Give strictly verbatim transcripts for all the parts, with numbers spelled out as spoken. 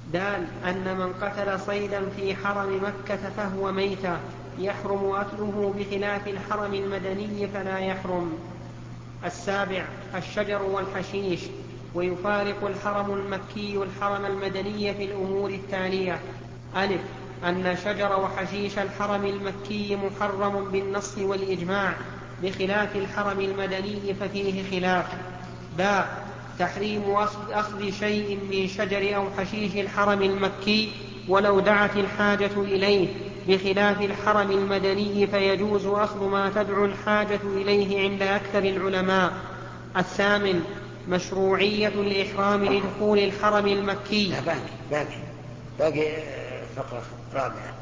دال أن من قتل صيدا في حرم مكة فهو ميتة يحرم أكله بخلاف الحرم المدني فلا يحرم. السابع الشجر والحشيش. ويفارق الحرم المكي الحرم المدني في الأمور التالية: ألف أن شجر وحشيش الحرم المكي محرم بالنص والإجماع بخلاف الحرم المدني ففيه خلاف. باء تحريم أخذ شيء من شجر أو حشيش الحرم المكي ولو دعت الحاجة إليه بخلاف الحرم المدني فيجوز أخذ ما تدعو الحاجة إليه عند أكثر العلماء. الثامن مشروعية الإحرام لدخول الحرم المكي. لا باقي باقي باقي فقرة رابعة،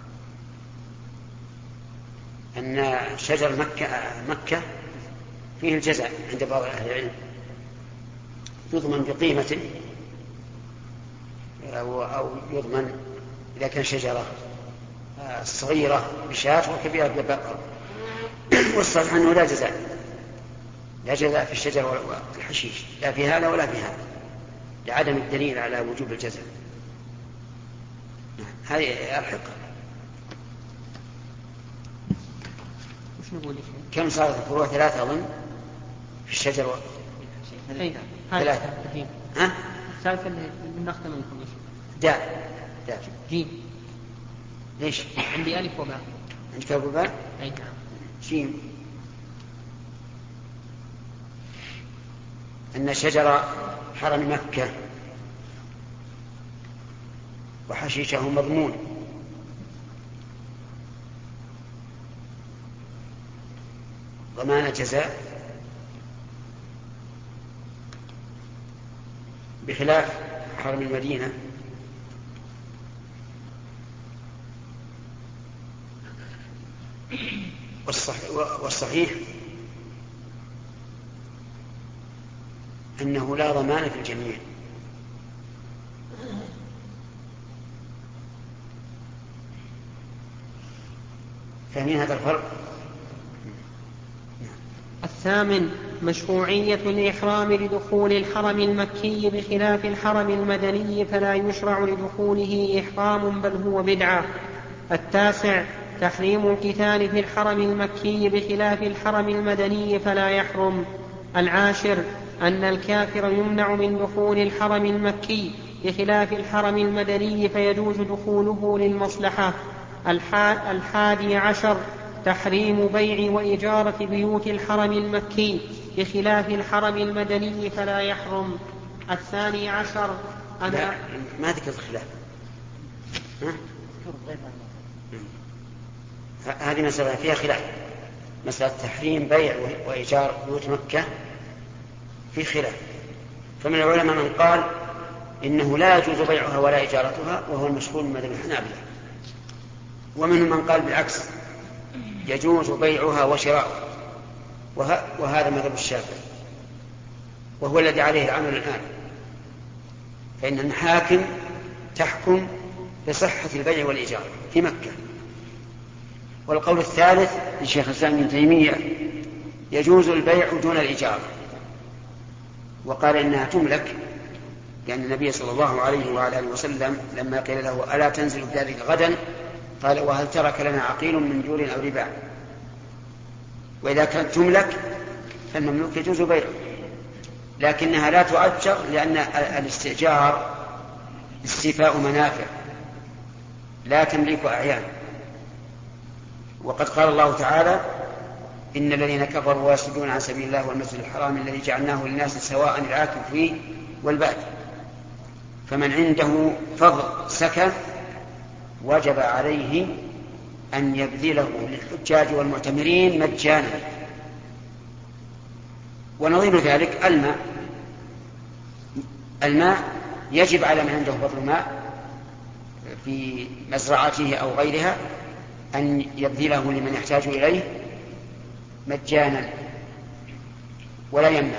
أن شجر مكة, مكة فيه الجزاء عند بعض أهل العلم، يضمن بقيمته أو, أو يضمن إذا كان شجرة صغيرة بشاة وكبيرة ببقر. والصحيح أنه لا جزاء، لا جزاء في الشجر والحشيش، لا في هذا ولا في هذا، لعدم الدليل على وجوب الجزاء. هذه الحقة. كم صارت الفروع؟ ثلاثة أظن في الشجر و... ثلاثة. ها؟ الثالثة اللي نختم منكم إيش؟ دال. دال. جيم. ليش؟ عندي ألف وباء. عندك ألف وباء؟ أي نعم. جيم. أن شجر حرم مكة وحشيشه مضمون ضمان جزاء بخلاف حرم المدينة والصحيح أنه لا ضمان في الجميع. فمن هذا الفرق. الثامن مشروعية الإحرام لدخول الحرم المكي بخلاف الحرم المدني فلا يشرع لدخوله إحرام بل هو بدعة. التاسع تحريم القتال في الحرم المكي بخلاف الحرم المدني فلا يحرم. العاشر أن الكافر يمنع من دخول الحرم المكي بخلاف الحرم المدني فيجوز دخوله للمصلحة. الحادي عشر تحريم بيع وإجارة بيوت الحرم المكي بخلاف الحرم المدني فلا يحرم. الثاني عشر أنا ما ذكر الخلاف. هذه مسألة فيها خلاف، مسألة تحريم بيع وإيجار بيوت مكة في خلاف. فمن العلماء من قال إنه لا يجوز بيعها ولا إجارتها وهو المشهور من مذهب الحنابلة، ومنهم من قال بالعكس يجوز بيعها وشراؤها، وهذا مذهب الشافعي وهو الذي عليه العمل الآن، فإن المحاكم تحكم بصحة البيع والإيجار في مكة. والقول الثالث لشيخ الإسلام ابن تيمية يجوز البيع دون الإيجار، وقال إنها تملك، لأن النبي صلى الله عليه وعلى آله وسلم لما قيل له ألا تنزل بذلك غدا قال وهل ترك لنا عقيل من جور أو ربا. وإذا كانت تملك فالمملوك يجوز بيعه، لكنها لا تؤجر لأن الاستئجار استيفاء منافع لا تملك أعيان. وقد قال الله تعالى إن الذين كفروا ويصدون عن سبيل الله والمسجد الحرام الذي جعلناه للناس سواء العاكف فيه والباد، فمن عنده فضل سكن وجب عليه أن يبذله للحجاج والمعتمرين مجانا. ونظير ذلك الماء الماء يجب على من عنده فضل ماء في مزرعته أو غيرها أن يبذله لمن يحتاج إليه مجانا ولا يمنع.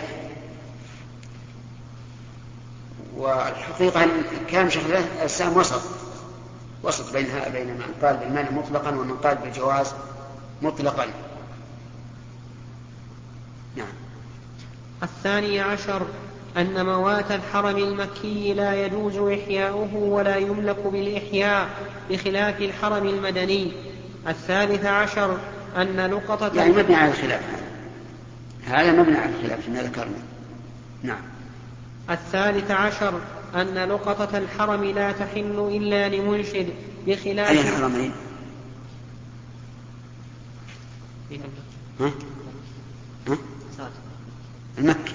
والحقيقة أن كان شيخ الإسلام وسط وسط بينها بين من قال بالمنع مطلقا ومن قال بالجواز مطلقا. نعم. الثاني عشر أن موات الحرم المكي لا يجوز إحياؤه ولا يملك بالإحياء بخلاف الحرم المدني. الثالث عشر أن لقطة يعني مبني على الخلاف، هذا مبني على الخلاف كما ذكرنا. نعم. الثالث عشر أن لقطة الحرم لا تحل إلا لمنشد بخلاف أي الحرمين؟ ها؟ ها؟ المكي.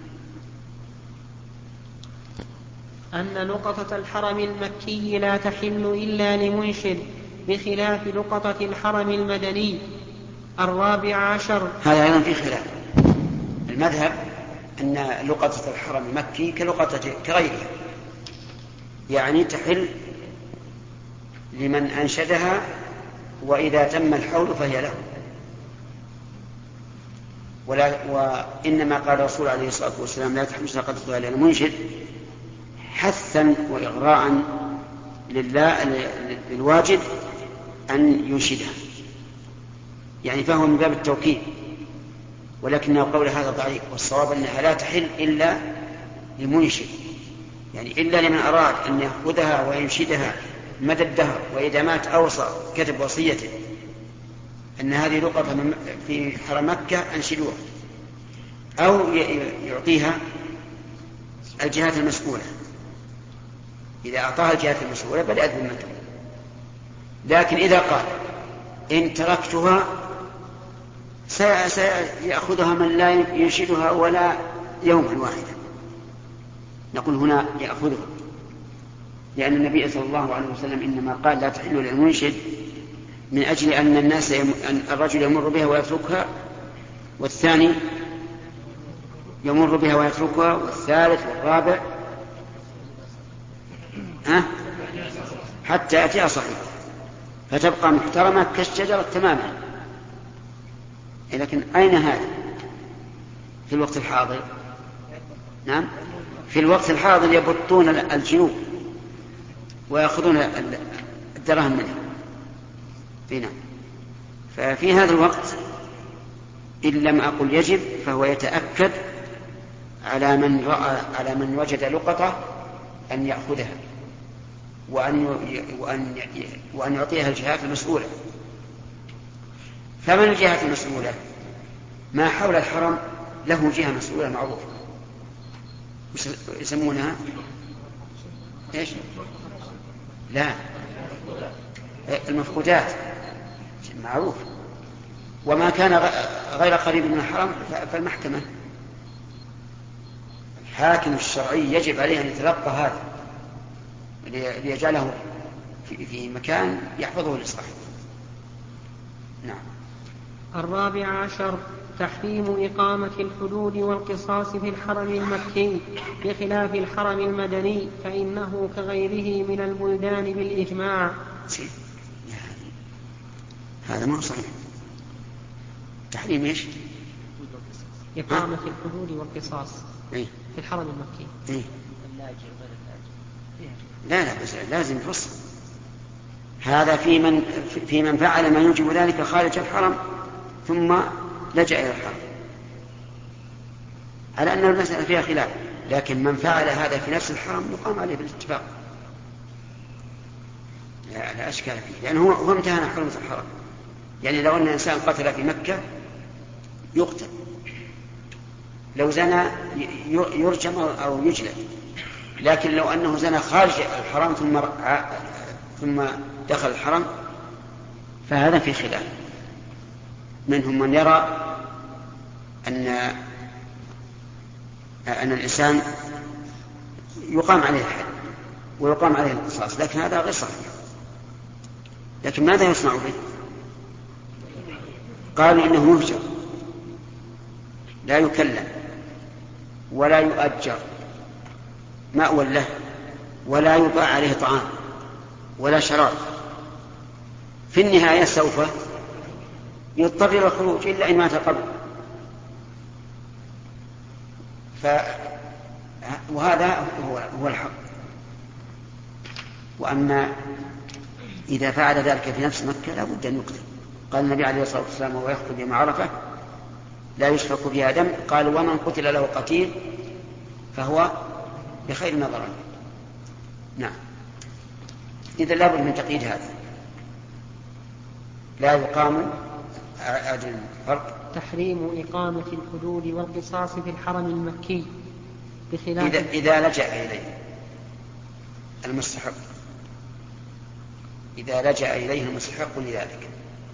أن لقطة الحرم المكي لا تحل إلا لمنشد بخلاف لقطة الحرم المدني. الرابع عشر هذا أيضا في خلاف. المذهب أن لقطة الحرم المكي كلقطة كغيرها، يعني تحل لمن أنشدها وإذا تم الحول فهي له. ولا وإنما قال الرسول عليه الصلاة والسلام لا تحل لقطتها إلا المنشد حثا وإغراء لله للواجد أن ينشدها، يعني فهو من باب التوكيد، ولكن قول هذا ضعيف، والصواب أنها لا تحل إلا لمنشد، يعني إلا لمن أراد أن يأخذها وينشدها مدى الدهر، وإذا مات أوصى كتب وصيته أن هذه لقطة في حرم مكة أنشدوها، أو يعطيها الجهات المسؤولة. إذا أعطاها الجهات المسؤولة بدأت ذمته. لكن إذا قال إن تركتها سيأخذها من لا ينشدها ولا يوما واحدا، نقول هنا يأخذها، لأن النبي صلى الله عليه وسلم إنما قال لا تحل للمنشد من أجل أن الناس يم... أن الرجل يمر بها ويتركها، والثاني يمر بها ويتركها، والثالث والرابع ها؟ حتى يأتي صحيح فتبقى محترمة كالشجرة تماما. لكن أين هذا في الوقت الحاضر؟ نعم، في الوقت الحاضر يبطون الجنوب ويأخذون الدراهم منها. نعم. ففي هذا الوقت إن لم أقل يجب فهو يتأكد على من رأى على من وجد لقطة أن يأخذها وأن وأن وأن يعطيها الجهات المسؤولة. فمن الجهات المسؤولة؟ ما حول الحرم له جهة مسؤولة معروفة يسمونها إيش؟ لا، المفقودات معروف. وما كان غير قريب من الحرم فالمحكمة، الحاكم الشرعي يجب عليه أن يتلقى هذا ليجعله في مكان يحفظه لصاحبه. نعم. الرابع عشر تحريم إقامة الحدود والقصاص في الحرم المكي بخلاف الحرم المدني، فإنه كغيره من البلدان بالإجماع. هذا ما هو صحيح. تحريم إيش؟ إقامة الحدود والقصاص إيه؟ في الحرم المكي. إيه؟ لا لا بس لازم يفصل. هذا في من في من فعل ما يوجب ذلك خارج الحرم ثم لجأ إلى الحرم، على أن المسألة فيها خلاف. لكن من فعل هذا في نفس الحرم يقام عليه بالاتفاق، لا, لا أشكال فيه، لأنه هو امتهن حرمة الحرم. يعني لو أن الإنسان قتل في مكة يقتل، لو زنى يرجم أو يجلد. لكن لو أنه زنى خارج الحرم ثم ثم دخل الحرم فهذا في خلاف. منهم من يرى أن أن الإنسان يقام عليه الحد ويقام عليه القصاص، لكن هذا غير صحيح. لكن ماذا يصنع به؟ قالوا إنه مهجر لا يكلم ولا يؤجر مأوى له ولا يباع عليه طعام ولا شراب. في النهاية سوف يضطر إلى الخروج إلا إن مات قبل. ف... وهذا هو, هو الحق. وأما إذا فعل ذلك في نفس مكة لا بد أن يقتل. قال النبي عليه الصلاة والسلام وهو يخطب يوم عرفة لا يشفك بها دم، قال ومن قتل له قتيل فهو بخير نظرا. نعم. إذا لابد من تقييد هذا، لا يقام أجل الفرق. تحريم إقامة الحدود والقصاص في الحرم المكي بخلاف إذا, إذا لجأ إليه المستحق، إذا لجأ إليه المستحق لذلك.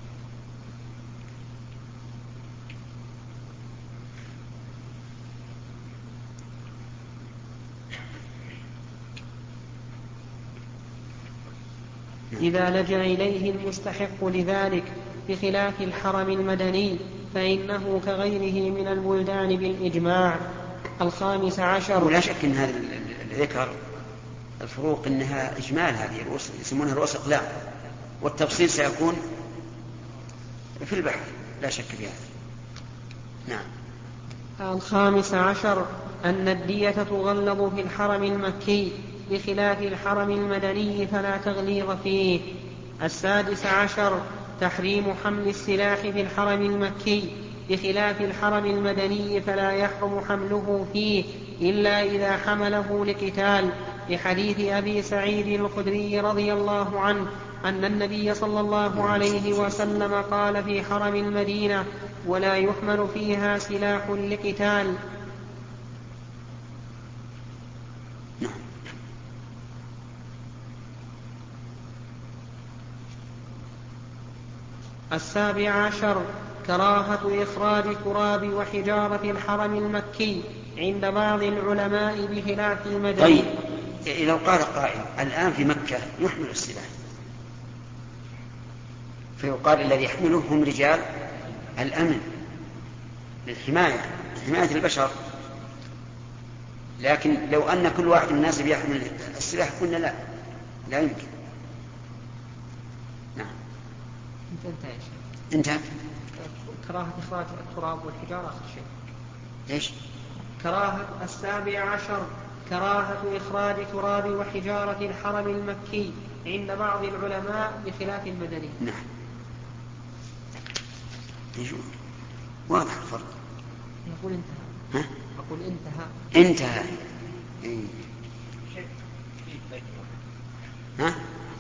إذا لجأ إليه المستحق لذلك بخلاف الحرم المدني فإنه كغيره من البلدان بالإجماع. الخامس عشر. ولا شك أن هذا الذكر الفروق أنها إجمال، هذه يسمونها رؤوس أقلام، والتفصيل سيكون في البحث لا شك في هذا. نعم. الخامس عشر أن الدية تغلظ في الحرم المكي بخلاف الحرم المدني فلا تغليظ فيه. السادس عشر تحريم حمل السلاح في الحرم المكي بخلاف الحرم المدني فلا يحرم حمله فيه إلا إذا حمله لقتال، لحديث أبي سعيد الخدري رضي الله عنه أن النبي صلى الله عليه وسلم قال في حرم المدينة: ولا يحمل فيها سلاح لقتال. السابع عشر كراهة إخراج تراب وحجارة الحرم المكي عند بعض العلماء بخلاف المدني. طيب، لو قال قائل الآن في مكة يحمل السلاح، فيقال الذي يحمله هم رجال الأمن للحماية، حماية البشر. لكن لو أن كل واحد من الناس يحمل السلاح قلنا لا، لا يمكن. نعم. انتهى يا شيخ. انتهى. كراهة إخراج التراب والحجارة آخر شيء. إيش؟ كراهة. السابع عشر كراهة إخراج تراب وحجارة الحرم المكي عند بعض العلماء بخلاف المدني. نعم. واضح الفرق. يقول انتهى. ها؟ أقول انتهى. انتهى. إيه. ها؟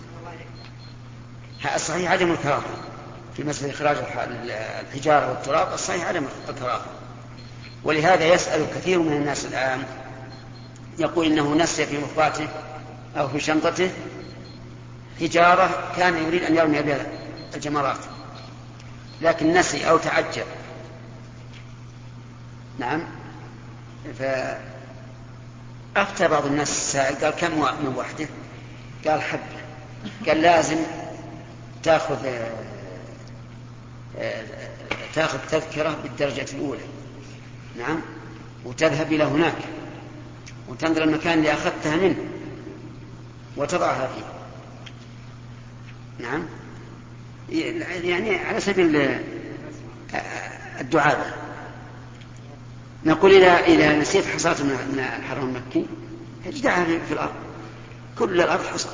الصحيح عدم الكراهة في مسألة إخراج الحجارة والتراب، الصحيح عدم الكراهة. ولهذا يسأل كثير من الناس الآن، يقول إنه نسي في مخباته أو في شنطته حجارة كان يريد أن يرمي بها الجمرات، لكن نسي أو تعجب. نعم. فأفتى بعض الناس السائل قال كم من وحده؟ قال حبة. قال لازم تأخذ تأخذ تذكرة بالدرجة الأولى. نعم. وتذهب إلى هناك وتنظر المكان اللي أخذتها منه وتضعها فيه. نعم. يعني على سبيل الدعابة. نقول إذا إذا نسيت حصاة من الحرم المكي اجدعها في الأرض، كل الأرض حصى.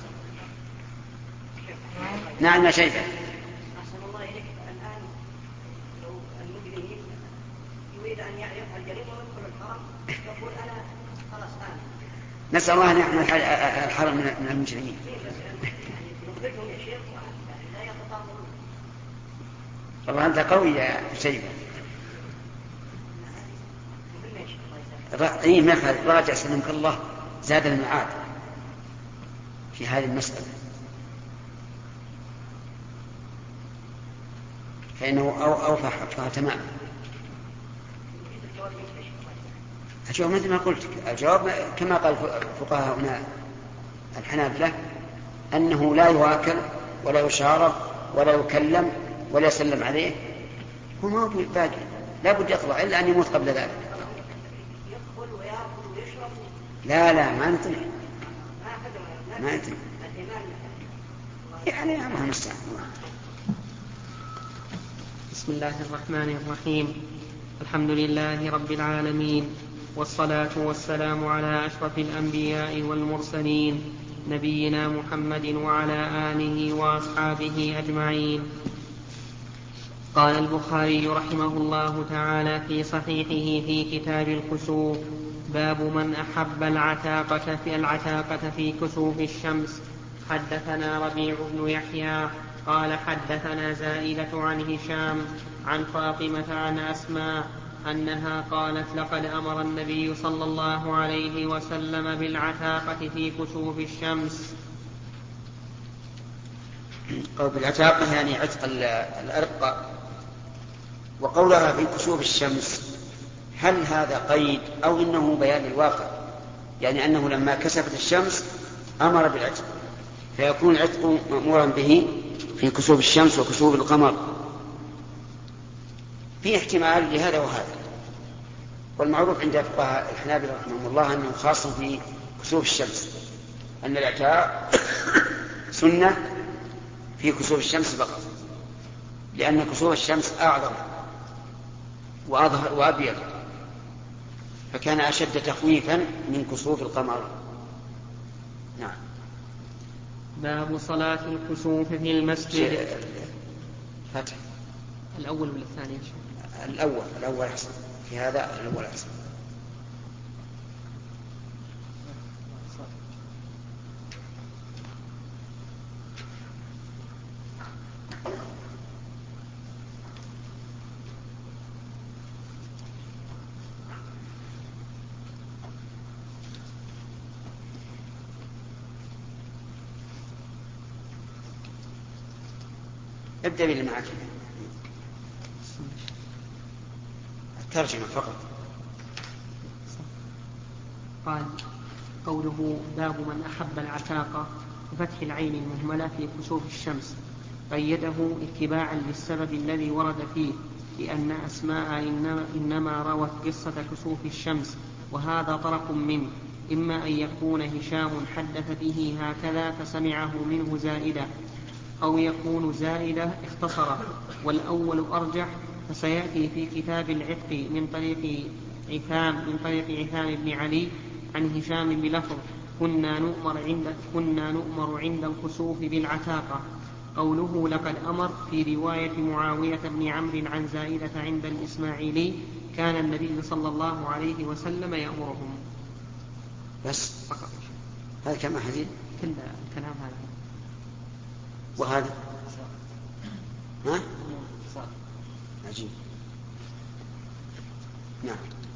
نعم يا شيخ. أحسن الله إليك. الآن لو المجرم يريد أن يفعل جريمة ويدخل الحرم يقول أنا خلاص الآن نسأل الله أن يحمي الحرم من المجرمين. يخرجهم يا شيخ لا يتطاولون. والله أنت قوي يا شيخ. إيه ما خالد راجع سلمك الله، زاد المعاد في هذه المسألة، فإنه أوفى حقها تماما. الجواب مثل ما قلت، الجواب كما قال فقهاء هنا الحنابلة أنه لا يواكل ولا يشارب ولا يكلم ولا يسلم عليه، هو موجود باقي، لا بد يطلع إلا أن يموت قبل ذلك. لا لا ما نتنع ما نتنع يعني الله المستعان. بسم الله الرحمن الرحيم. الحمد لله رب العالمين، والصلاة والسلام على أشرف الأنبياء والمرسلين نبينا محمد وعلى آله وأصحابه أجمعين. قال البخاري رحمه الله تعالى في صحيحه في كتاب الكسوف: باب من أحب العتاقة في العتاقة في كسوف الشمس. حدثنا ربيع بن يحيى قال حدثنا زائدة عن هشام عن فاطمة عن أسماء أنها قالت: لقد أمر النبي صلى الله عليه وسلم بالعتاقة في كسوف الشمس. أو بالعتاقة يعني عتق الأرق. وقولها في كسوف الشمس هل هذا قيد أو إنه بيان الواقع؟ يعني أنه لما كسفت الشمس أمر بالعتق، فيكون العتق مأمورا به في كسوف الشمس وكسوف القمر. في احتمال لهذا وهذا، والمعروف عند فقهاء الحنابلة رحمهم الله أنه خاص في كسوف الشمس، أن العتاق سنة في كسوف الشمس فقط، لأن كسوف الشمس أعظم وأظهر وأبيض، فكان أشد تخويفا من كسوف القمر. نعم. باب صلاة الكسوف في المسجد. فتح الأول ولا الثاني؟ الأول الأول أحسن، في هذا الأول أحسن. ابدأ باللي معك، الترجمة فقط. قال: قوله باب من أحب العتاقة بفتح العين المهملة في كسوف الشمس، قيده اتباعا للسبب الذي ورد فيه، لأن أسماء إنما روت قصة كسوف الشمس، وهذا طرف منه، إما أن يكون هشام حدث به هكذا فسمعه منه زائدة، أو يكون زائدة اختصره، والأول أرجح، فسيأتي في كتاب العتق من طريق عثام من طريق عثام بن علي عن هشام بلفظ: كنا نؤمر عند كنا نؤمر عند الكسوف بالعتاقة. قوله لقد أمر في رواية معاوية بن عمرو عن زائدة عند الإسماعيلي: كان النبي صلى الله عليه وسلم يأمرهم. بس هذا كما حديث كل الكلام هذا. وهذا ها؟ عجيب. نعم.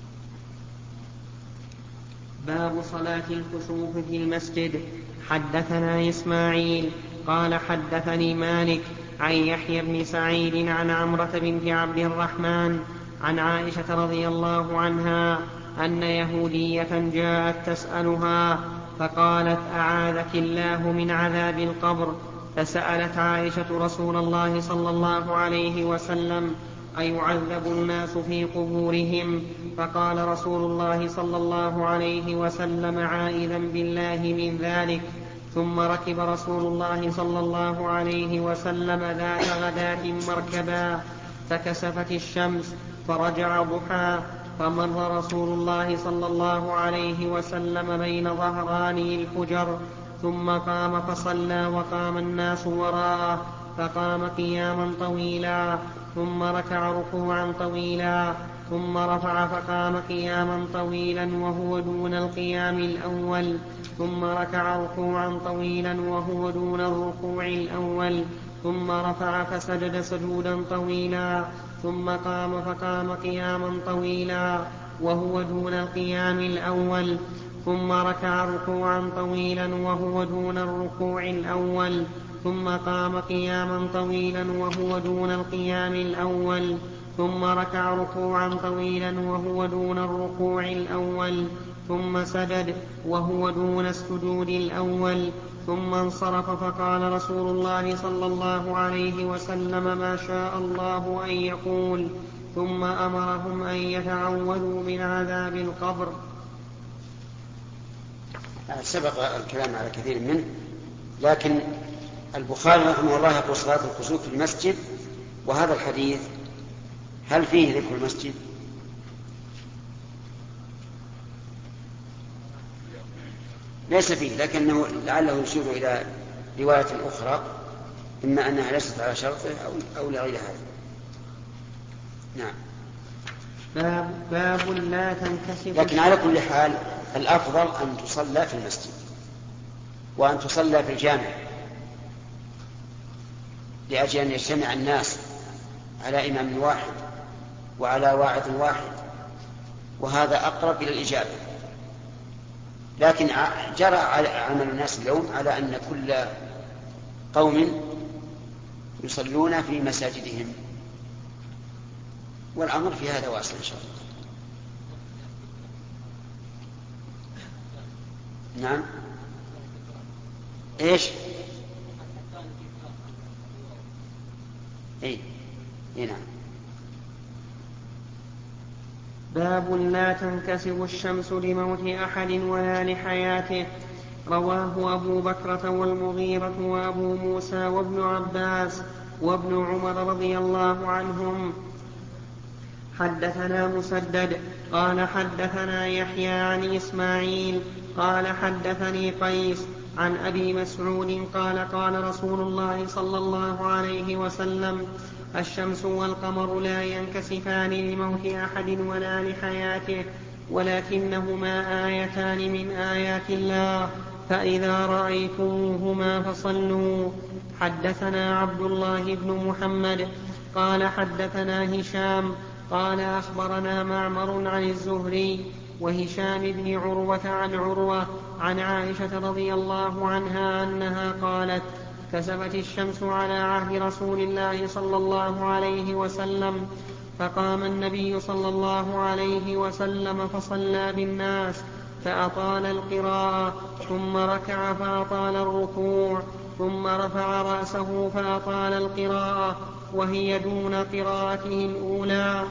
باب صلاة الكسوف في المسجد. حدثنا إسماعيل قال حدثني مالك عن يحيى بن سعيد عن عمرة بنت عبد الرحمن عن عائشة رضي الله عنها أن يهودية جاءت تسألها فقالت: أعاذك الله من عذاب القبر. فسألت عائشة رسول الله صلى الله عليه وسلم: أيعذب الناس في قبورهم؟ فقال رسول الله صلى الله عليه وسلم عائذا بالله من ذلك. ثم ركب رسول الله صلى الله عليه وسلم ذات غداة مركبا، فكسفت الشمس فرجع ضحى، فمر رسول الله صلى الله عليه وسلم بين ظهراني الحجر، ثم قام فصلى وقام الناس وراءه، فقام قياما طويلا، ثم ركع ركوعا طويلا، ثم رفع فقام قياما طويلا وهو دون القيام الأول، ثم ركع ركوعا طويلا وهو دون الركوع الأول، ثم رفع فسجد سجودا طويلا، ثم قام فقام قياما طويلا وهو دون القيام الأول، ثم ركع ركوعا طويلا وهو دون الركوع الأول، ثم قام قياما طويلا وهو دون القيام الأول، ثم ركع ركوعا طويلا وهو دون الركوع الأول، ثم سجد وهو دون السجود الأول، ثم انصرف، فقال رسول الله صلى الله عليه وسلم: ما شاء الله أن يقول. ثم أمرهم أن يتعوذوا من عذاب القبر. سبق الكلام على كثير منه، لكن البخاري رحمه الله يقول صلاة الكسوف في المسجد، وهذا الحديث هل فيه ذكر المسجد؟ ليس فيه، لكنه لعله يشير إلى رواية أخرى، إما أنها ليست على شرطه أو, أو لغير هذا. نعم. باب, باب لا تنكسف. لكن على كل حال الأفضل أن تصلى في المسجد وأن تصلى في الجامع لأجل أن يجتمع الناس على إمام واحد وعلى واعظ واحد، وهذا أقرب إلى الإجابة. لكن جرى عمل الناس اليوم على أن كل قوم يصلون في مساجدهم، والأمر في هذا واسع إن شاء الله. نعم. إيش؟ إيه؟ إيه نعم. باب لا تنكسف الشمس لموت أحد ولا لحياته. رواه أبو بكرة والمغيرة وأبو موسى وابن عباس وابن عمر رضي الله عنهم. حدثنا مسدد قال حدثنا يحيى عن إسماعيل قال حدثني قيس عن أبي مسعود قال قال رسول الله صلى الله عليه وسلم: الشمس والقمر لا ينكسفان لموت أحد ولا لحياته، ولكنهما آيتان من آيات الله، فإذا رأيتموهما فصلوا. حدثنا عبد الله بن محمد قال حدثنا هشام قال أخبرنا معمر عن الزهري وهشام بن عروة عن عروة عن عائشة رضي الله عنها أنها قالت: كسفت الشمس على عهد رسول الله صلى الله عليه وسلم، فقام النبي صلى الله عليه وسلم فصلى بالناس فأطال القراءة، ثم ركع فأطال الركوع، ثم رفع رأسه فأطال القراءة وهي دون قراءته الأولى،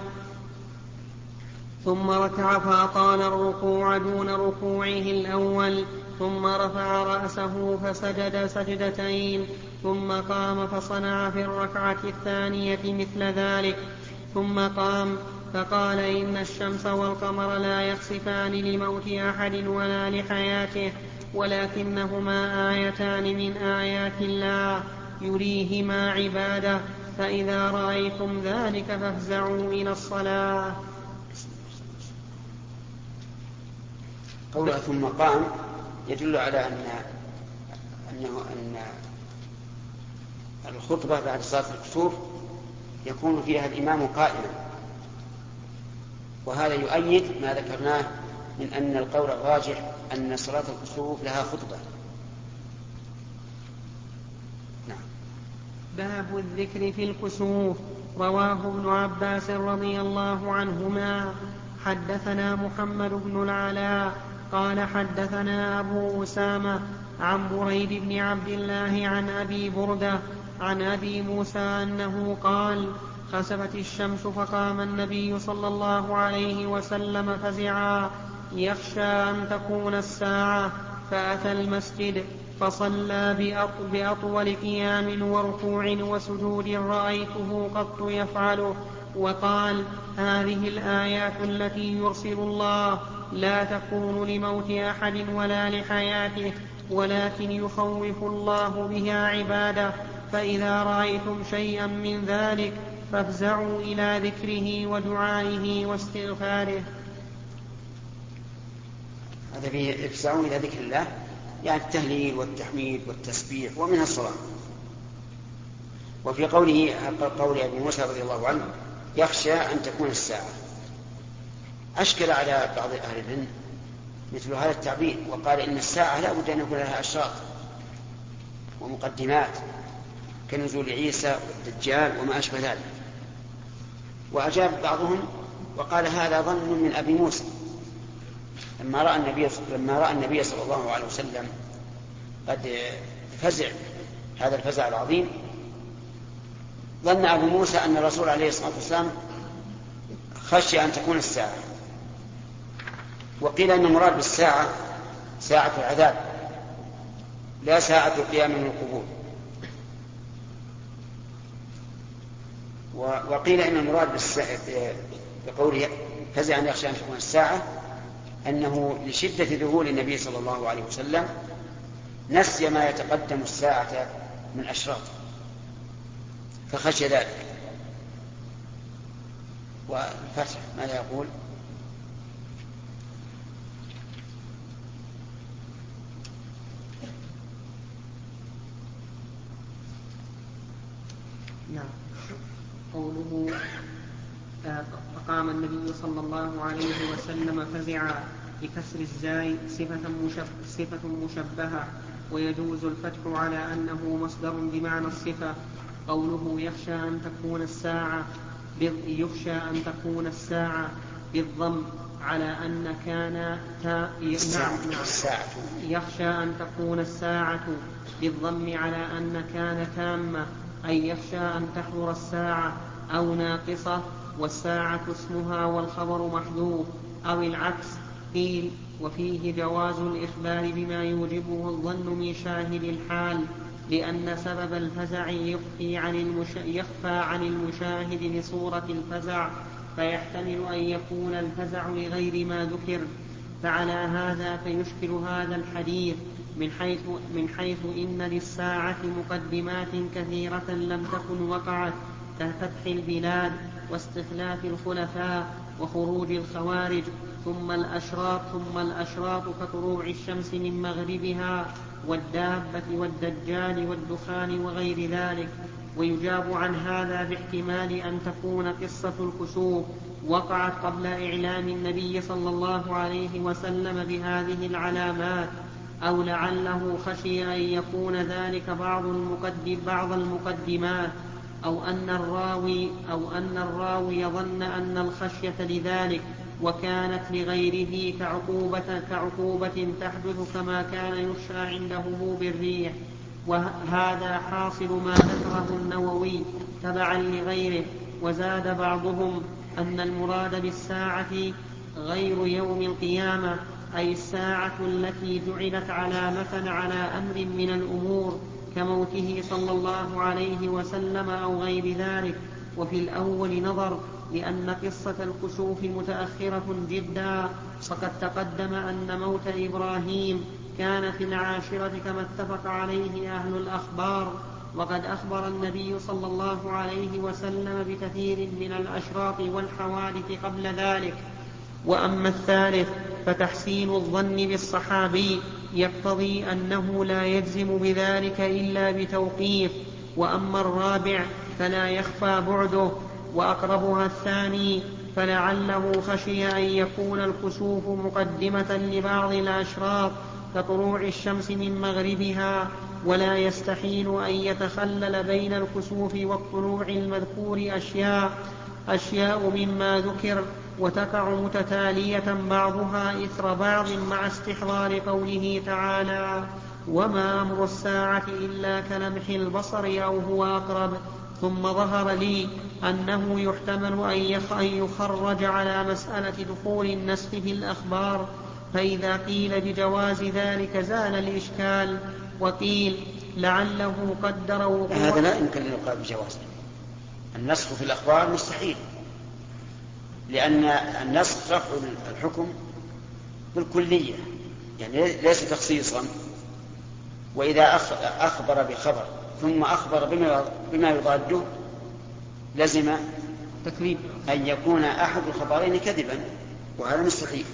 ثم ركع فأطال الركوع دون ركوعه الأول، ثم رفع رأسه فسجد سجدتين، ثم قام فصنع في الركعة الثانية مثل ذلك، ثم قام فقال: إن الشمس والقمر لا يخسفان لموت أحد ولا لحياته، ولكنهما آيتان من آيات الله يريهما عباده، فإذا رأيتم ذلك فافزعوا إلى الصلاة. قوله ثم قام يدل على أن أنه أن الخطبة بعد صلاة الكسوف يكون فيها الإمام قائما، وهذا يؤيد ما ذكرناه من أن القول الراجح أن صلاة الكسوف لها خطبة. نعم. باب الذكر في الكسوف. رواه ابن عباس رضي الله عنهما. حدثنا محمد بن العلاء قال حدثنا أبو أسامة عن بريد بن عبد الله عن أبي بردة عن أبي موسى أنه قال: خسفت الشمس فقام النبي صلى الله عليه وسلم فزعا يخشى أن تكون الساعة، فأتى المسجد فصلى بأطول قيام وركوع وسجود رأيته قط يفعله، وقال: هذه الآيات التي يرسل الله لا تكون لموت أحد ولا لحياته، ولكن يخوف الله بها عباده، فإذا رأيتم شيئا من ذلك فافزعوا إلى ذكره ودعائه واستغفاره. هذا فيه افزعوا إلى ذكر الله، يعني التهليل والتحميد والتسبيح ومنها الصلاة. وفي قوله قول أبي موسى رضي الله عنه يخشى أن تكون الساعة، أشكل على بعض أهل العلم مثل هذا التعبير، وقال إن الساعة لا بد أن يكون لها أشراط ومقدمات كنزول عيسى والدجال وما أشبه ذلك. وأجاب بعضهم وقال هذا ظن من أبي موسى لما رأى النبي, لما رأى النبي صلى الله عليه وسلم قد فزع هذا الفزع العظيم، ظن أبو موسى أن الرسول عليه الصلاة والسلام خشي أن تكون الساعة. وقيل أن المراد بالساعة ساعة العذاب لا ساعة القيام من القبور. وقيل إن المراد بقوله فزع أن يخشى أن تكون الساعة أنه لشدة ذهول النبي صلى الله عليه وسلم نسي ما يتقدم الساعة من أشراط فخشي ذلك. والفتح ماذا يقول؟ نعم. قوله فقام النبي صلى الله عليه وسلم فزعا بكسر الزاي صفة, مشب صفة مشبهة، ويجوز الفتح على أنه مصدر بمعنى الصفة. قوله يخشى أن تكون الساعة يخشى أن تكون الساعة بالضم على أن كان تا... نعم الساعة يخشى أن تكون الساعة بالضم على أن كان تامة، أي يخشى أن تحضر الساعة أو ناقصة والساعة اسمها والخبر محذوف، أو العكس. قيل وفيه جواز الإخبار بما يوجبه الظن من شاهد الحال، لأن سبب الفزع يخفي عن المش... يخفى عن المشاهد لصورة الفزع، فيحتمل أن يكون الفزع لغير ما ذكر. فعلى هذا فيشكل هذا الحديث من حيث, من حيث إن للساعة مقدمات كثيرة لم تكن وقعت، كفتح البلاد واستخلاف الخلفاء وخروج الخوارج، ثم الأشراط ثم الأشراط كطلوع الشمس من مغربها والدابة والدجال والدخان وغير ذلك. ويجاب عن هذا باحتمال أن تكون قصة الكسوف وقعت قبل إعلام النبي صلى الله عليه وسلم بهذه العلامات، أو لعله خشي أن يكون ذلك بعض المقدم بعض المقدمات، أو أن الراوي أو أن الراوي ظن أن الخشية لذلك وكانت لغيره كعقوبة, كعقوبة تحدث كما كان يخشى عند هبوب الريح. وهذا حاصل ما ذكره النووي تبعا لغيره. وزاد بعضهم أن المراد بالساعة غير يوم القيامة، أي الساعة التي جعلت علامة على أمر من الأمور كموته صلى الله عليه وسلم أو غير ذلك. وفي الأول نظر، لأن قصة الكسوف متأخرة جدا، فقد تقدم أن موت إبراهيم كان في العاشرة كما اتفق عليه أهل الأخبار، وقد أخبر النبي صلى الله عليه وسلم بكثير من الأشراط والحوادث قبل ذلك. وأما الثالث فتحسين الظن بالصحابي يقتضي أنه لا يجزم بذلك إلا بتوقيف. وأما الرابع فلا يخفى بعده، وأقربها الثاني، فلعله خشي أن يكون الكسوف مقدمة لبعض الأشراط كطلوع الشمس من مغربها، ولا يستحيل أن يتخلل بين الكسوف والطلوع المذكور أشياء, أشياء مما ذكر، وتقع متتالية بعضها إثر بعض مع استحضار قوله تعالى: وما أمر الساعة إلا كلمح البصر أو هو أقرب. ثم ظهر لي أنه يحتمل أن يخرج على مسألة دخول النسخ في الأخبار، فإذا قيل بجواز ذلك زال الإشكال. وقيل لعله قدر وقوع. هذا لا يمكن أن يقال بجواز. النسخ في الأخبار مستحيل، لأن النسخ رفع الحكم بالكلية، يعني ليس تخصيصا. وإذا أخبر بخبر ثم أخبر بما يضاده لزم تكذيب أن يكون أحد الخبرين كذبا، وهذا مستحيل.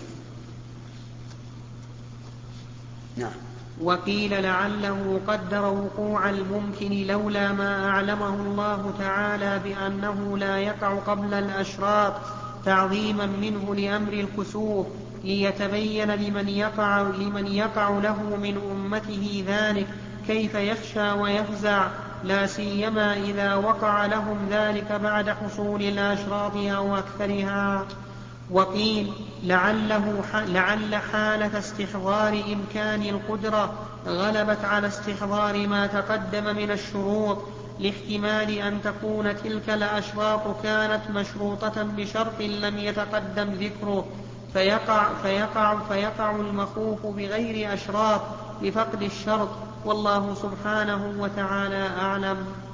نعم. وقيل لعله قدر وقوع الممكن لولا ما أعلمه الله تعالى بأنه لا يقع قبل الأشراط تعظيما منه لأمر الكسوف، ليتبين لمن يقع, لمن يقع له من أمته ذلك كيف يخشى ويفزع، لا سيما إذا وقع لهم ذلك بعد حصول الأشراط أو أكثرها. وقيل لعله لعل حالة استحضار إمكان القدرة غلبت على استحضار ما تقدم من الشروط، لاحتمال أن تكون تلك الأشراط كانت مشروطة بشرط لم يتقدم ذكره، فيقع, فيقع, فيقع المخوف بغير أشراط لفقد الشرط، والله سبحانه وتعالى أعلم.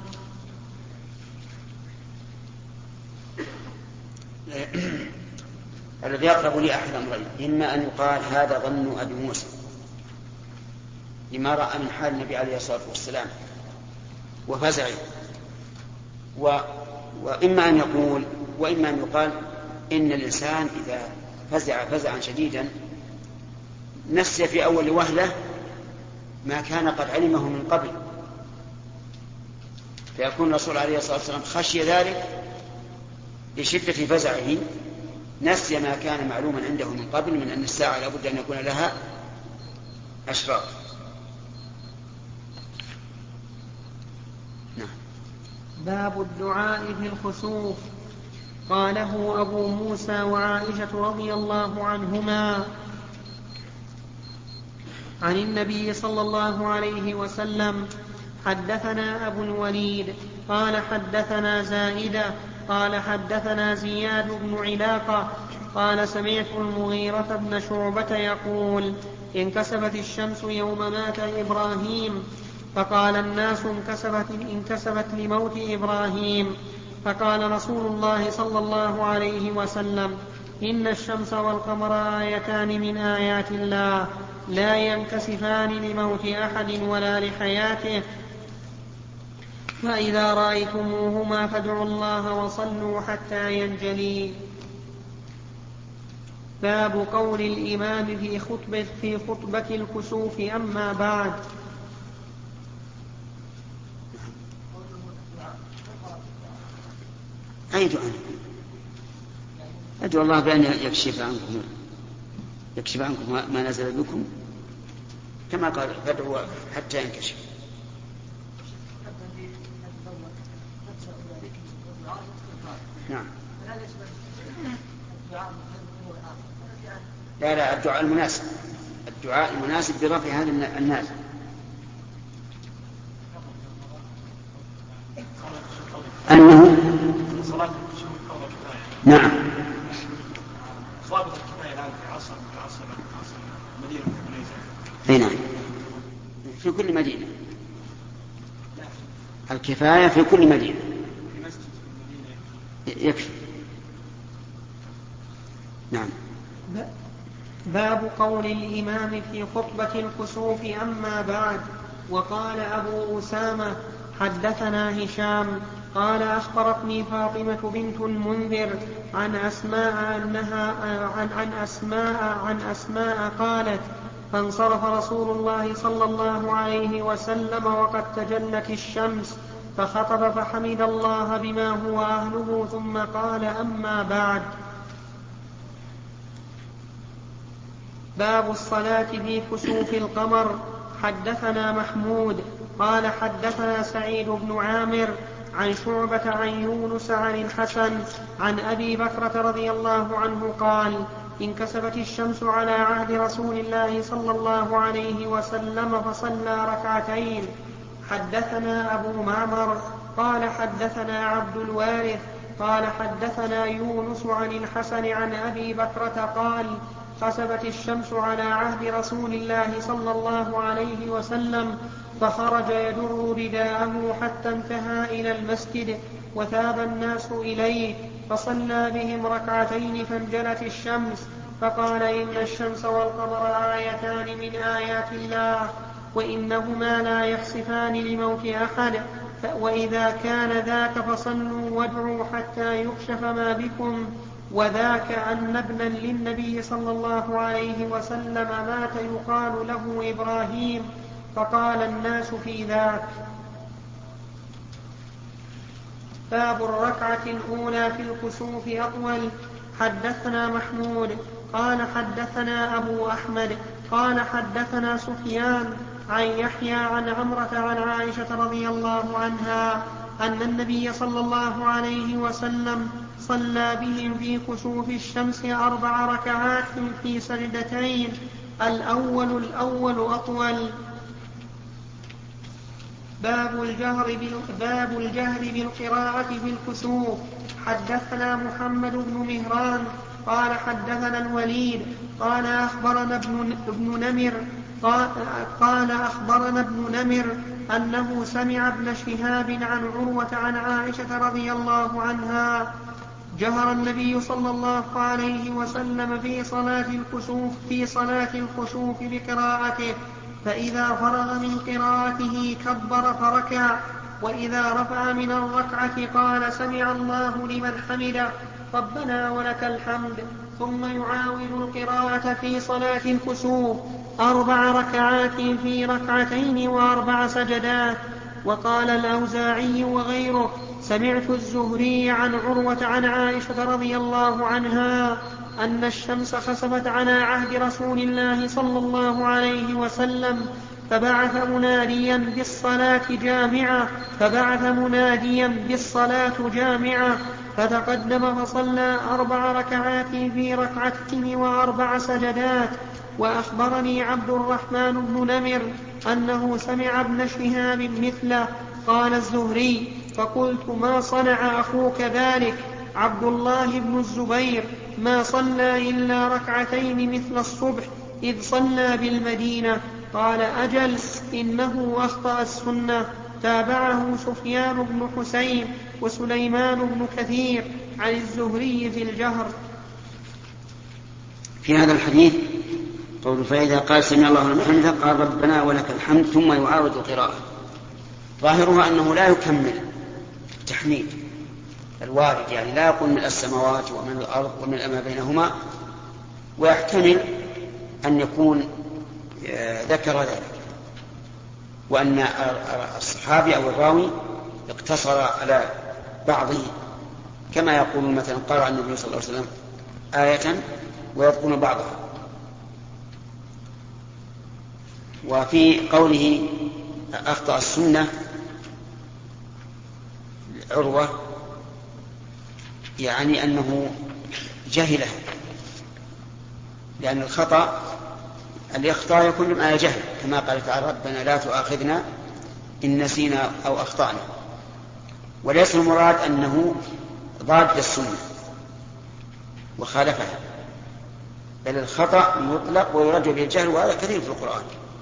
الذي يقرب لي أحد أمرين: إما أن يقال هذا ظن أبي موسى لما رأى من حال النبي عليه الصلاة والسلام وفزعه، و... وإما أن يقول وإما أن يقال إن الإنسان إذا فزع فزعا شديدا نسي في أول وهلة ما كان قد علمه من قبل، فيكون الرسول عليه الصلاة والسلام خشي ذلك لشدة فزعه، نسي ما كان معلوما عنده من قبل من أن الساعة لابد أن يكون لها أشراط. نعم. باب الدعاء في الخسوف. قاله أبو موسى وعائشة رضي الله عنهما عن النبي صلى الله عليه وسلم. حدثنا أبو الوليد قال حدثنا زائدة قال حدثنا زياد بن علاقة قال سمعت المغيرة بن شعبة يقول انكسفت الشمس يوم مات إبراهيم، فقال الناس انكسفت, انكسفت لموت إبراهيم، فقال رسول الله صلى الله عليه وسلم إن الشمس والقمر آيتان من آيات الله لا ينكسفان لموت أحد ولا لحياته، فإذا رأيتموهما فادعوا الله وصلوا حتى ينجلي. باب قول الإمام في خطبة, في خطبة الكسوف أما بعد. أي دعاء؟ أدعو الله بأن يكشف عنكم يكشف عنكم ما نزل بكم، كما قال فادعوا حتى ينكشف. نعم. لا لا الدعاء المناسب، الدعاء المناسب برفع هذا النازل. أنه نعم ضابط الكفاية الآن في عصر في عصر عصر مدينة أي نعم في كل مدينة، الكفاية في كل مدينة في مسجد في المدينة يكفي. نعم. باب قول الإمام في خطبة الكسوف أما بعد. وقال أبو أسامة حدثنا هشام قال أخبرتني فاطمة بنت المنذر عن أسماء أنها عن, عن أسماء عن أسماء قالت فانصرف رسول الله صلى الله عليه وسلم وقد تجلت الشمس فخطب فحمد الله بما هو أهله ثم قال أما بعد. باب الصلاة في كسوف القمر. حدثنا محمود قال حدثنا سعيد بن عامر عن شعبة عن يونس عن الحسن عن أبي بكرة رضي الله عنه قال انكسفت الشمس على عهد رسول الله صلى الله عليه وسلم فصلى ركعتين. حدثنا أبو معمر قال حدثنا عبد الوارث قال حدثنا يونس عن الحسن عن أبي بكرة قال خسفت الشمس على عهد رسول الله صلى الله عليه وسلم فخرج يجر رداءه حتى انتهى إلى المسجد وثاب الناس إليه فصلى بهم ركعتين فانجلت الشمس فقال إن الشمس والقمر آيتان من آيات الله وإنهما لا يخسفان لموت أحد، وإذا كان ذاك فصلوا وادعوا حتى يكشف ما بكم. وذاك أن ابنا للنبي صلى الله عليه وسلم مات يقال له إبراهيم، فقال الناس في ذاك. باب الركعة الأولى في الكسوف أطول. حدثنا محمود قال حدثنا أبو أحمد قال حدثنا سفيان عن يحيى عن عمرة عن عائشة رضي الله عنها أن النبي صلى الله عليه وسلم صلى بهم في كسوف الشمس أربع ركعات في سجدتين، الأول الأول أطول. باب الجهر, باب الجهر بالقراءة في الكسوف. حدثنا محمد بن مهران قال حدثنا الوليد قال أخبرنا ابن نمر قال أخبرنا ابن نمر أنه سمع ابن شهاب عن عروة عن عائشة رضي الله عنها جهر النبي صلى الله عليه وسلم في صلاة الكسوف في صلاة الكسوف بقراءته، فإذا فرغ من قراءته كبر فركع، وإذا رفع من الركعة قال سمع الله لمن حمده، ربنا ولك الحمد، ثم يعاود القراءة في صلاة الكسوف أربع ركعات في ركعتين وأربع سجدات. وقال الأوزاعي وغيره: سمعت الزهري عن عروة عن عائشة رضي الله عنها أن الشمس خسفت على عهد رسول الله صلى الله عليه وسلم فبعث مناديا بالصلاة جامعة فبعث مناديا بالصلاة جامعة فتقدم فصلى أربع ركعات في ركعتين وأربع سجدات. وأخبرني عبد الرحمن بن نمر أنه سمع ابن شهاب مثله. قال الزهري: فقلت: ما صنع أخوك ذلك عبد الله بن الزبير؟ ما صلى إلا ركعتين مثل الصبح إذ صلى بالمدينة. قال: أجل، إنه أخطأ السنة. تابعه سفيان بن حسين وسليمان بن كثير عن الزهري في الجهر. في هذا الحديث قول: فإذا قال سمع الله لمن حمده قال ربنا ولك الحمد، ثم يعاود القراءة. ظاهرها أنه لا يكمل التحميد الوارد، يعني لا يقول من السماوات ومن الأرض ومن ما بينهما، ويحتمل أن يكون ذكر ذلك، وأن الصحابي أو الراوي اقتصر على بعضه، كما يقول مثلا قرأ النبي صلى الله عليه وسلم آية ويذكر بعضها. وفي قوله أخطأ السنة عروة يعني أنه جهلها، لأن الخطأ الإخطاء يكون بما جهل، كما قال تعالى: ربنا لا تؤاخذنا إن نسينا أو أخطأنا. وليس المراد أنه ضاد السنة وخالفها، بل الخطأ يطلق ويرد به الجهل، وهذا كثير في القرآن.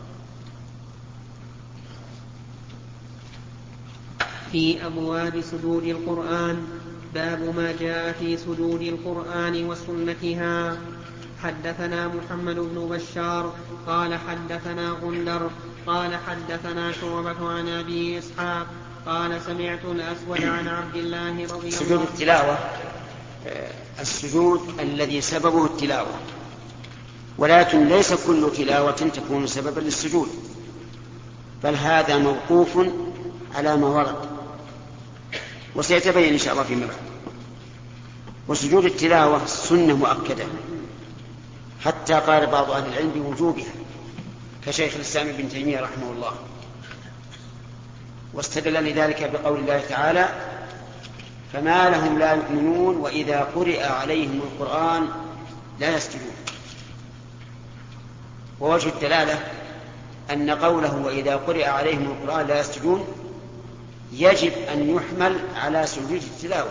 في أبواب سجود القرآن. باب ما جاء في سجود القرآن وسنتها. حدثنا محمد بن بشار قال حدثنا غندر قال حدثنا شعبة عن أبي إسحاق قال سمعت الأسود عن عبد الله رضي الله عنه. سجود التلاوة السجود الذي سببه التلاوة، ولكن ليس كل تلاوة تكون سببا للسجود، بل هذا موقوف على ما ورد، وسيتبين إن شاء الله فيما بعد. وسجود التلاوة سنة مؤكدة، حتى قال بعض أهل العلم بوجوبها كشيخ الإسلام ابن تيمية رحمه الله، واستدل لذلك بقول الله تعالى: فما لهم لا يؤمنون وإذا قرئ عليهم القرآن لا يسجدون. ووجه الدلالة أن قوله وإذا قرئ عليهم القرآن لا يسجدون يجب أن يحمل على سجود التلاوة،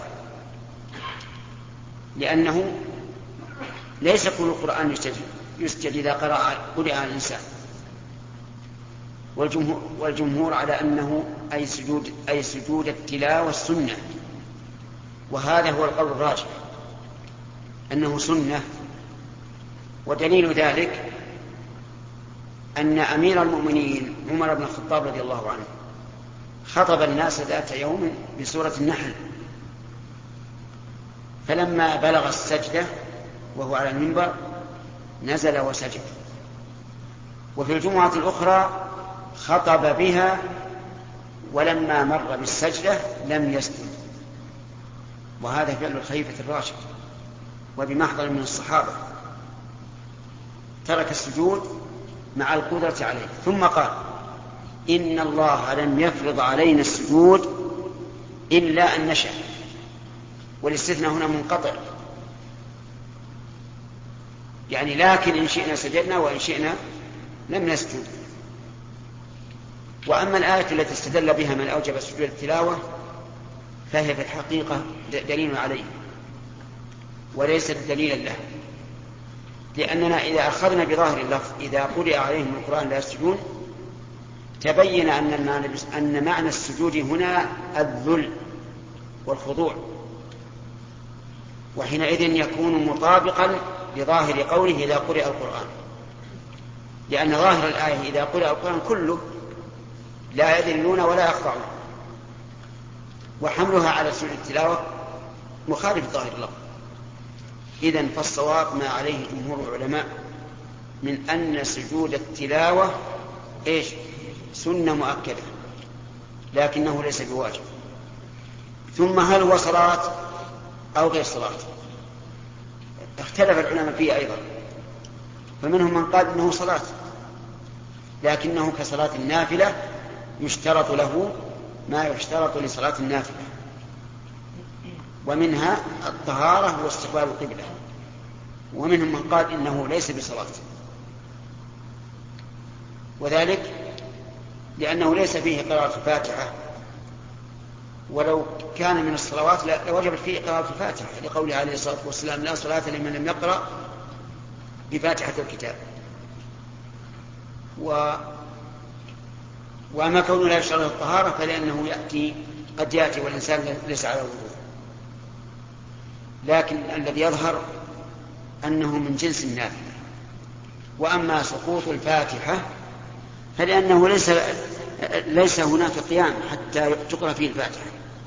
لأنه ليس كل القرآن يسجد إذا قرئ على الإنسان، والجمهور, والجمهور على أنه أي سجود, أي سجود التلاوة السنة، وهذا هو القول الراجح أنه سنة. ودليل ذلك أن أمير المؤمنين عمر بن الخطاب رضي الله عنه خطب الناس ذات يوم بسورة النحل، فلما بلغ السجدة وهو على المنبر نزل وسجد. وفي الجمعة الأخرى خطب بها ولما مر بالسجدة لم يسجد، وهذا فعل الخليفة الراشد وبمحضر من الصحابة، ترك السجود مع القدرة عليه، ثم قال: إن الله لم يفرض علينا السجود إلا أن نشاء. والاستثناء هنا منقطع، يعني لكن إن شئنا سجدنا وإن شئنا لم نسجد. وأما الآية التي استدل بها من أوجب سجود التلاوة فهي في الحقيقة دليل عليه وليست دليلا له، لأننا إذا أخذنا بظاهر اللفظ إذا قرئ عليهم القرآن لا يسجدون تبين أن المعنى أن معنى السجود هنا الذل والخضوع، وحينئذ يكون مطابقا لظاهر قوله إذا قرئ القرآن، لأن ظاهر الآية إذا قرئ القرآن كله لا يذلون ولا يخضعون، وحملها على سجود التلاوة مخالف ظاهر اللفظ. إذن فالصواب ما عليه جمهور العلماء من أن سجود التلاوة إيش؟ سنة مؤكدة لكنه ليس بواجب. ثم هل هو صلاة أو غير صلاة؟ اختلف العلماء فيه أيضا، فمنهم من قال إنه صلاة لكنه كصلاة النافلة يشترط له ما يشترط لصلاة النافلة، ومنها الطهارة واستقبال القبلة. ومنهم من قال إنه ليس بصلاة، وذلك لأنه ليس فيه قراءة الفاتحة، ولو كان من الصلوات لوجبت فيه قراءة الفاتحة لقوله عليه الصلاة والسلام لا صلاة لمن لم يقرأ بفاتحة الكتاب. و... وما كونه لا يشترط الطهارة فلأنه يأتي قد يأتي والإنسان ليس على وضوء، لكن الذي يظهر أنه من جنس النافلة. وأما سقوط الفاتحة فلأنه ليس ليس هناك قيام حتى تقرأ فيه الفاتحة.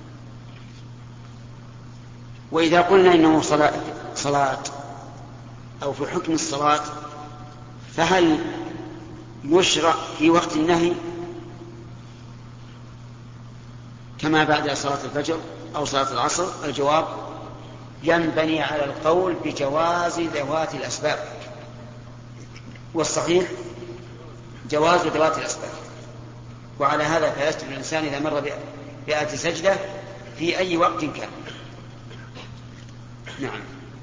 وإذا قلنا إنه صلاة, صلاة أو في حكم الصلاة، فهل يشرع في وقت النهي كما بعد صلاة الفجر أو صلاة العصر؟ الجواب ينبني على القول بجواز ذوات الأسباب، والصحيح جواز ذوات الأسباب. وعلى هذا فيسجد الإنسان إذا مر بآية سجدة في أي وقت كان. نعم.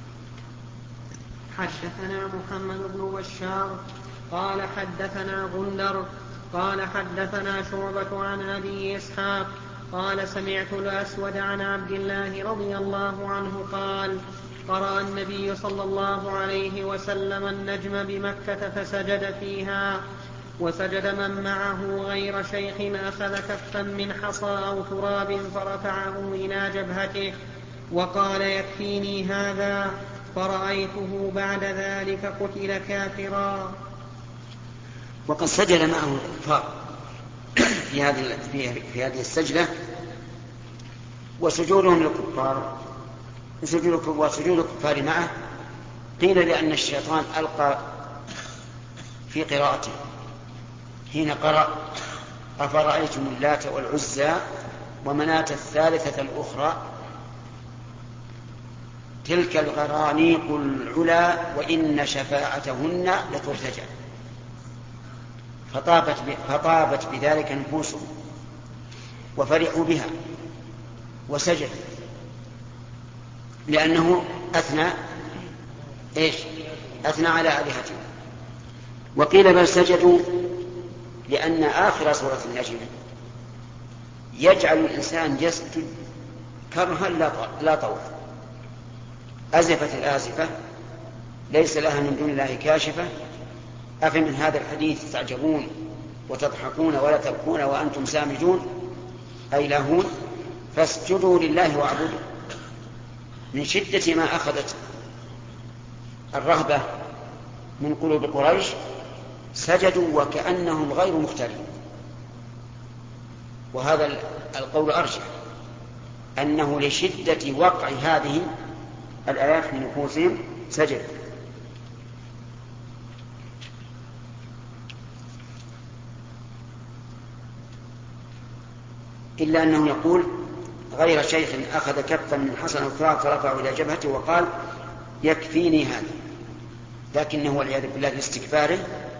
حدثنا محمد بن بشار قال حدثنا غندر قال حدثنا شعبة عن أبي إسحاق قال سمعت الأسود عن عبد الله رضي الله عنه قال قرأ النبي صلى الله عليه وسلم النجم بمكة فسجد فيها، وسجد من معه غير شيخ أخذ كفا من حصى أو تراب فرفعه إلى جبهته وقال يكفيني هذا، فرأيته بعد ذلك قتل كافرا. وقد سجد معه الكفار في هذه في هذه السجدة، وسجودهم للكفار وسجود الكفار معه قيل لأن الشيطان ألقى في قراءته حين قرأ أفرأيتم اللات والعزى ومناة الثالثة الأخرى تلك الغرانيق العلا وإن شفاعتهن لترتجى، فطابت, فطابت بذلك نفوسهم وفرحوا بها وسجدوا، لأنه أثنى إيش؟ أثنى على آلهتهم. وقيل بل سجدوا لأن آخر سورة النجم يجعل الإنسان يسجد كرها لا طوع. أزفت الآزفة ليس لها من دون الله كاشفة، أفمن هذا الحديث تعجبون وتضحكون ولا تبكون وأنتم سامدون أي لاهون، فاسجدوا لله واعبدوا. من شدة ما أخذت الرهبة من قلوب قريش سجدوا وكأنهم غير مختارين. وهذا القول أرجح أنه لشدة وقع هذه الآيات في نفوسهم سجد. إلا أنه يقول غير شيخ أخذ كفا من حسن التراب فرفعه إلى جبهته وقال يكفيني هذا، لكنه والعياذ بالله لاستكباره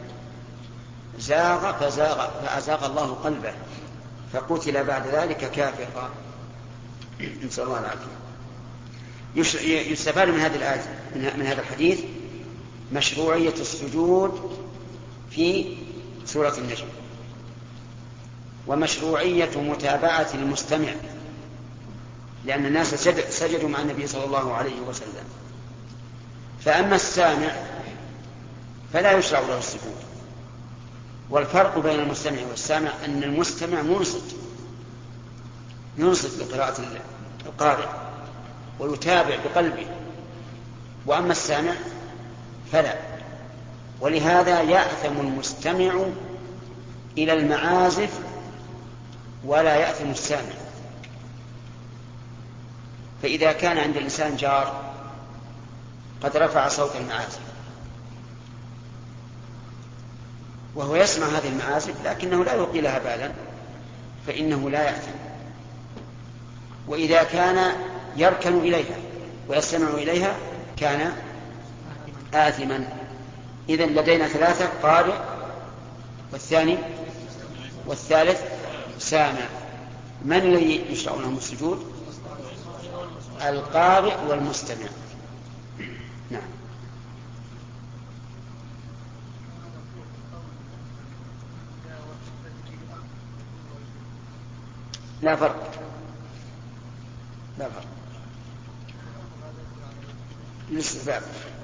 زاغ فزاغ فأزاغ الله قلبه فقتل بعد ذلك كافرا، نسأل الله العافية. يستفاد من هذه الآية من هذا الحديث مشروعية السجود في سورة النجم، ومشروعية متابعة المستمع، لأن الناس سجدوا مع النبي صلى الله عليه وسلم. فأما السامع فلا يشرع له السجود. والفرق بين المستمع والسامع أن المستمع منصت ينصت لقراءة القارئ ويتابع بقلبه، وأما السامع فلا. ولهذا يأثم المستمع إلى المعازف ولا يأثم السامع. فإذا كان عند الإنسان جار قد رفع صوت المعازف وهو يسمع هذه المعازف لكنه لا يلقي لها بالا فإنه لا يأثم. وإذا كان يركن إليها ويستمع إليها كان آثما. إذن لدينا ثلاثة: قارئ، والثاني والثالث سامع. من الذي يشرع لهم السجود؟ القارئ والمستمع. نعم. لا فرق لا فرق الاستحباب.